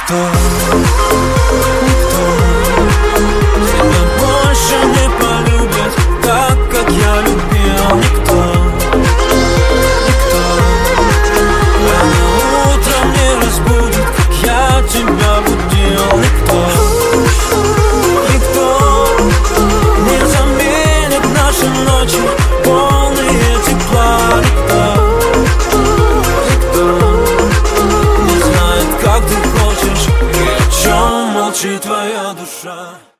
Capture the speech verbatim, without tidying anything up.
Никто, никто тебя больше не полюбит так, как я любил. Никто, никто рано утром не разбудит, как я тебя будил. Никто, никто не заменит наши ночи, полные тепла. Никто, никто не знает, как ты хочешь и о чем молчит твоя душа.